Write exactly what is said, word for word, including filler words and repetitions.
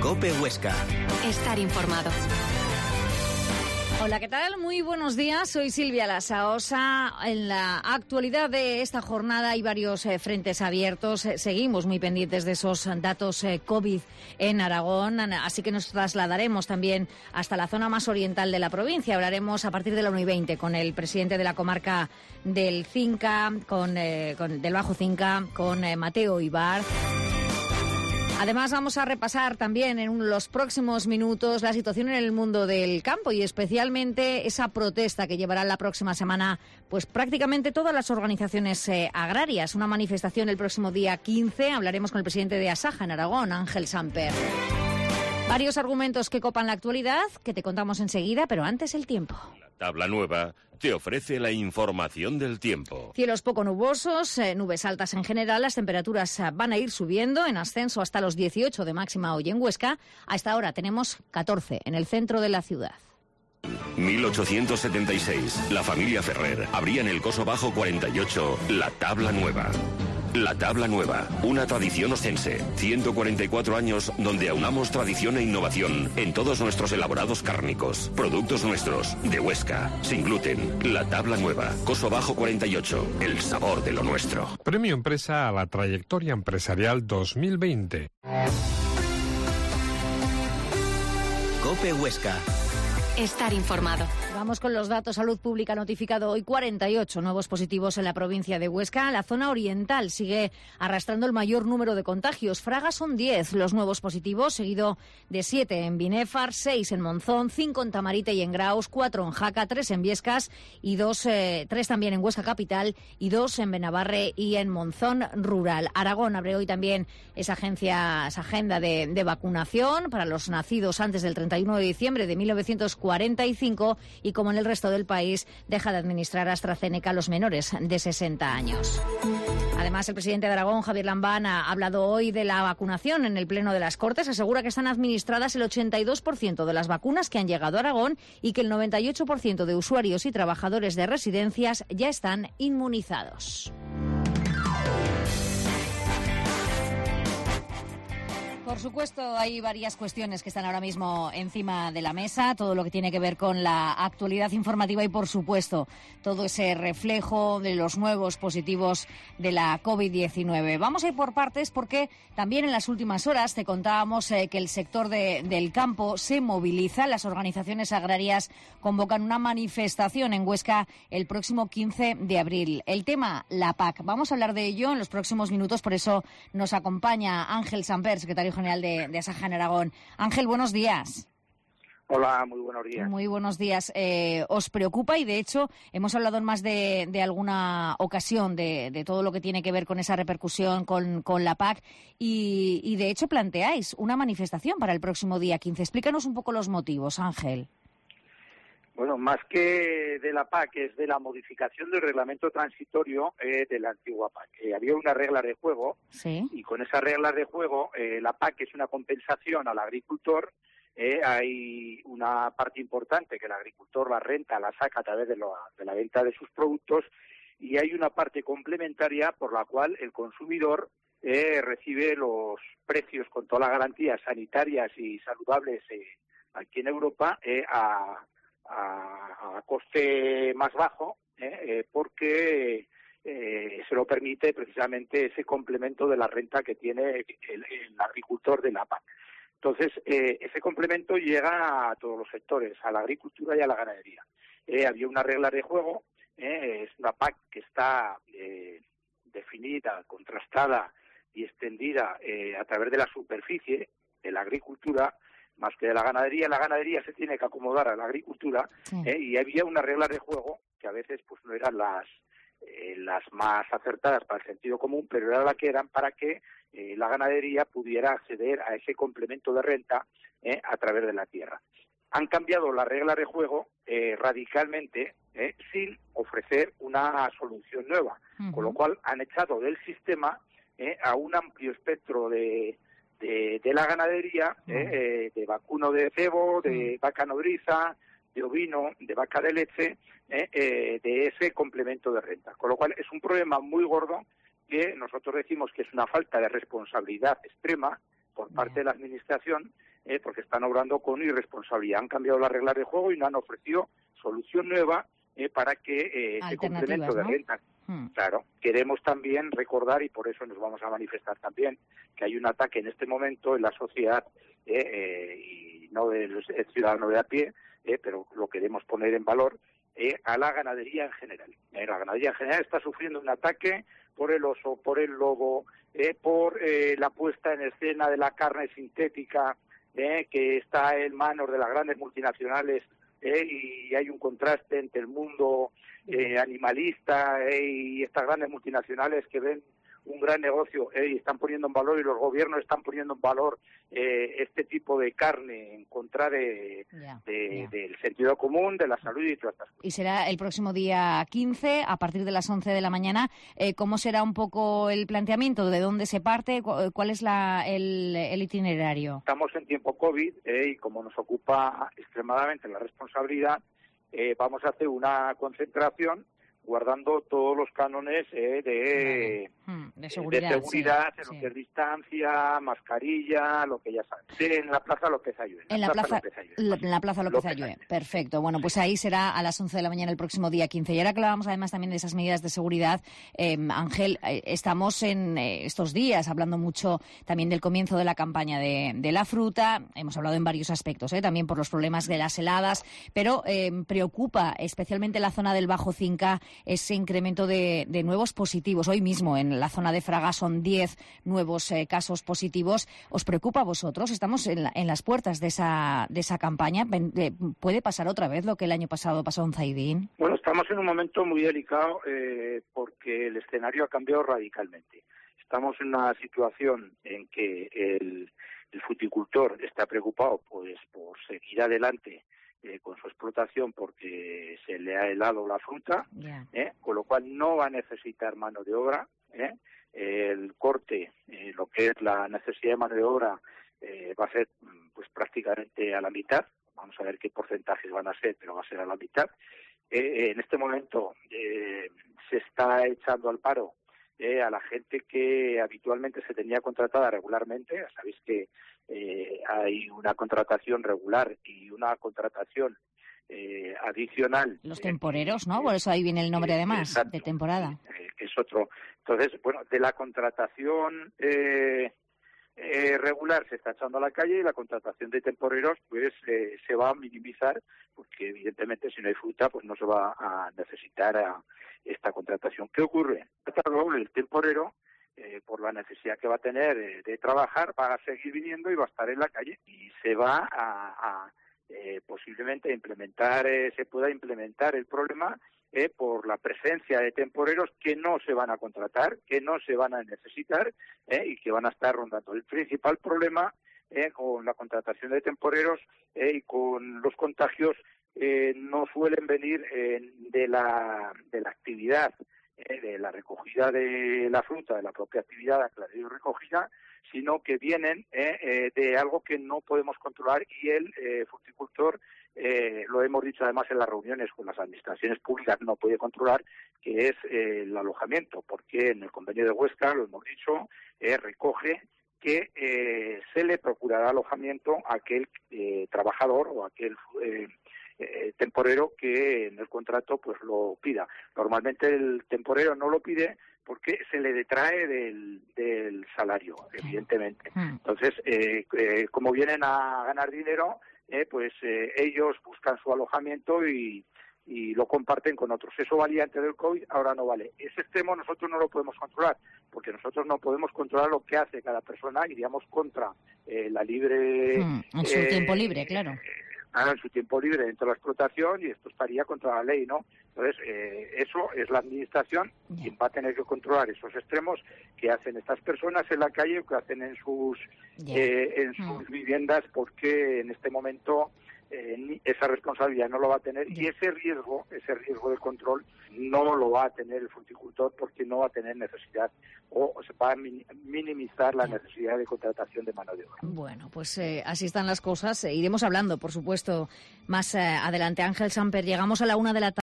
COPE Huesca. Estar informado. Hola, ¿qué tal? Muy buenos días. Soy Silvia Lasaosa. En la actualidad de esta jornada hay varios eh, frentes abiertos. Eh, seguimos muy pendientes de esos datos eh, COVID en Aragón, así que nos trasladaremos también hasta la zona más oriental de la provincia. Hablaremos a partir de la una y veinte con el presidente de la comarca del Cinca, con, eh, con del Bajo Cinca, con eh, Mateo Ibar. Además, vamos a repasar también en los próximos minutos la situación en el mundo del campo y especialmente esa protesta que llevará la próxima semana pues prácticamente todas las organizaciones eh, agrarias. Una manifestación el próximo día quince. Hablaremos con el presidente de Asaja en Aragón, Ángel Samper. Varios argumentos que copan la actualidad, que te contamos enseguida, pero antes el tiempo. La tabla nueva te ofrece la información del tiempo. Cielos poco nubosos, eh, nubes altas en general. Las temperaturas eh, van a ir subiendo en ascenso hasta los dieciocho de máxima hoy en Huesca. A esta hora tenemos catorce en el centro de la ciudad. mil ochocientos setenta y seis. La familia Ferrer abría en el Coso Bajo cuarenta y ocho la tabla nueva. La Tabla Nueva, una tradición oscense. ciento cuarenta y cuatro años donde aunamos tradición e innovación en todos nuestros elaborados cárnicos. Productos nuestros, de Huesca, sin gluten. La Tabla Nueva, Coso Bajo cuarenta y ocho, el sabor de lo nuestro. Premio Empresa a la trayectoria empresarial dos mil veinte. COPE Huesca. Estar informado. Vamos con los datos. Salud Pública ha notificado hoy cuarenta y ocho nuevos positivos en la provincia de Huesca. La zona oriental sigue arrastrando el mayor número de contagios. Fraga son diez los nuevos positivos, seguido de siete en Binéfar, seis en Monzón, cinco en Tamarite y en Graus, cuatro en Jaca, tres en Viescas y dos, eh, tres también en Huesca Capital y dos en Benabarre y en Monzón Rural. Aragón abre hoy también esa agencia, esa agenda de, de vacunación para los nacidos antes del treinta y uno de diciembre de mil novecientos cuarenta y cinco y como en el resto del país deja de administrar AstraZeneca a los menores de sesenta años. Además, el presidente de Aragón, Javier Lambán, ha hablado hoy de la vacunación en el Pleno de las Cortes. Asegura que están administradas el ochenta y dos por ciento de las vacunas que han llegado a Aragón y que el noventa y ocho por ciento de usuarios y trabajadores de residencias ya están inmunizados. Por supuesto, hay varias cuestiones que están ahora mismo encima de la mesa, todo lo que tiene que ver con la actualidad informativa y, por supuesto, todo ese reflejo de los nuevos positivos de la COVID diecinueve. Vamos a ir por partes porque también en las últimas horas te contábamos eh, que el sector de, del campo se moviliza. Las organizaciones agrarias convocan una manifestación en Huesca el próximo quince de abril. El tema, la P A C. Vamos a hablar de ello en los próximos minutos, por eso nos acompaña Ángel Samper, secretario general de, de Asaja en Aragón. Ángel, buenos días. Hola, muy buenos días. Muy buenos días. Eh, ¿Os preocupa? Y de hecho, hemos hablado en más de, de alguna ocasión de, de todo lo que tiene que ver con esa repercusión con, con la P A C y, y de hecho planteáis una manifestación para el próximo día quince. Explícanos un poco los motivos, Ángel. Bueno, más que de la P A C, es de la modificación del reglamento transitorio eh, de la antigua P A C. Eh, había una regla de juego, ¿sí? Y con esas reglas de juego, eh, la P A C es una compensación al agricultor. Eh, hay una parte importante que el agricultor la renta, la saca a través de, lo, de la venta de sus productos, y hay una parte complementaria por la cual el consumidor eh, recibe los precios con todas las garantías sanitarias y saludables eh, aquí en Europa eh, a A, a coste más bajo, eh, eh, porque eh, se lo permite precisamente ese complemento de la renta que tiene el, el agricultor de la P A C. Entonces, eh, ese complemento llega a todos los sectores, a la agricultura y a la ganadería. Eh, había una regla de juego, eh, es una P A C que está eh, definida, contrastada y extendida eh, a través de la superficie de la agricultura, más que de la ganadería. La ganadería se tiene que acomodar a la agricultura, sí. eh, y había unas reglas de juego que a veces pues no eran las eh, las más acertadas para el sentido común, pero eran las que eran para que eh, la ganadería pudiera acceder a ese complemento de renta eh, a través de la tierra. Han cambiado las reglas de juego eh, radicalmente eh, sin ofrecer una solución nueva, uh-huh. con lo cual han echado del sistema eh, a un amplio espectro de De, de la ganadería, eh, eh, de vacuno de cebo, de vaca nodriza, de ovino, de vaca de leche, eh, eh, de ese complemento de renta. Con lo cual es un problema muy gordo que nosotros decimos que es una falta de responsabilidad extrema por parte de la Administración eh, porque están obrando con irresponsabilidad. Han cambiado las reglas de juego y no han ofrecido solución nueva eh, para que eh, ese complemento de ¿no? renta. Hmm. Claro, queremos también recordar, y por eso nos vamos a manifestar también, que hay un ataque en este momento en la sociedad, eh, eh, y no del ciudadano de a pie, eh, pero lo queremos poner en valor, eh, a la ganadería en general. Eh, la ganadería en general está sufriendo un ataque por el oso, por el lobo, eh, por eh, la puesta en escena de la carne sintética, eh, que está en manos de las grandes multinacionales, eh, y hay un contraste entre el mundo eh, animalista eh, y estas grandes multinacionales que ven un gran negocio eh, y están poniendo en valor, y los gobiernos están poniendo en valor eh, este tipo de carne en contra de, ya, de, ya. del sentido común, de la salud y todas estas cosas. Y será el próximo día quince, a partir de las once de la mañana. Eh, ¿Cómo será un poco el planteamiento? ¿De dónde se parte? ¿Cuál es la, el, el itinerario? Estamos en tiempo COVID eh, y como nos ocupa extremadamente la responsabilidad, eh, vamos a hacer una concentración guardando todos los cánones eh, de, vale. de seguridad, de seguridad sí, en lo sí. que es distancia, mascarilla, lo que ya saben. Sí, en la Plaza López Ayue. En la Plaza López Ayue. En la Plaza López Ayue. Perfecto. Bueno, pues ahí será a las once de la mañana el próximo día quince. Y ahora que hablábamos además también de esas medidas de seguridad, eh, Ángel, eh, estamos en eh, estos días hablando mucho también del comienzo de la campaña de, de la fruta. Hemos hablado en varios aspectos, eh, también por los problemas de las heladas, pero eh, preocupa especialmente la zona del Bajo Cinca ese incremento de, de nuevos positivos. Hoy mismo en la zona de Fraga son diez nuevos eh, casos positivos. ¿Os preocupa a vosotros? Estamos en, la, en las puertas de esa, de esa campaña. ¿Puede pasar otra vez lo que el año pasado pasó en Zaidín? Bueno, estamos en un momento muy delicado eh, porque el escenario ha cambiado radicalmente. Estamos en una situación en que el, el fruticultor está preocupado pues por seguir adelante Eh, con su explotación porque se le ha helado la fruta, yeah. eh, con lo cual no va a necesitar mano de obra. Eh, el corte, eh, lo que es la necesidad de mano de obra, eh, va a ser pues prácticamente a la mitad. Vamos a ver qué porcentajes van a ser, pero va a ser a la mitad. Eh, en este momento eh, se está echando al paro eh, a la gente que habitualmente se tenía contratada regularmente. Ya sabéis que eh, hay una contratación regular y una contratación eh, adicional. Los temporeros, ¿no? Por eso ahí viene el nombre, además, exacto, de temporada. Eh, que es otro. Entonces, bueno, de la contratación eh, eh, regular se está echando a la calle, y la contratación de temporeros pues eh, se va a minimizar, porque evidentemente si no hay fruta pues no se va a necesitar a esta contratación. ¿Qué ocurre? El temporero, eh, por la necesidad que va a tener eh, de trabajar, va a seguir viniendo y va a estar en la calle, y se va a, a eh, posiblemente implementar, eh, se pueda implementar el problema eh, por la presencia de temporeros que no se van a contratar, que no se van a necesitar eh, y que van a estar rondando. El principal problema eh, con la contratación de temporeros eh, y con los contagios eh, no suelen venir eh, de la de la actividad eh, de la recogida de la fruta, de la propia actividad de aclarado y recogida, sino que vienen eh, eh, de algo que no podemos controlar, y el eh, fruticultor, eh, lo hemos dicho además en las reuniones con las administraciones públicas, no puede controlar, que es eh, el alojamiento, porque en el convenio de Huesca, lo hemos dicho, eh, recoge que eh, se le procurará alojamiento a aquel eh, trabajador o aquel eh, eh, temporero que en el contrato pues lo pida. Normalmente el temporero no lo pide porque se le detrae del, del salario, evidentemente. Entonces, eh, eh, como vienen a ganar dinero, eh, pues eh, ellos buscan su alojamiento y, y lo comparten con otros. Eso valía antes del COVID, ahora no vale. Ese extremo nosotros no lo podemos controlar, porque nosotros no podemos controlar lo que hace cada persona, iríamos contra eh, la libre... Hmm, en su eh, tiempo libre, claro. Eh, en su tiempo libre dentro de la explotación, y esto estaría contra la ley, ¿no? Entonces, eh, eso es la administración yeah. quien va a tener que controlar esos extremos que hacen estas personas en la calle o que hacen en sus yeah. eh, en sus mm. viviendas, porque en este momento eh, esa responsabilidad no lo va a tener yeah. y ese riesgo, ese riesgo de control no lo va a tener el fruticultor, porque no va a tener necesidad o se va a minimizar la necesidad de contratación de mano de obra. Bueno, pues eh, así están las cosas. Eh, iremos hablando, por supuesto, más eh, adelante. Ángel Samper, llegamos a la una de la tarde.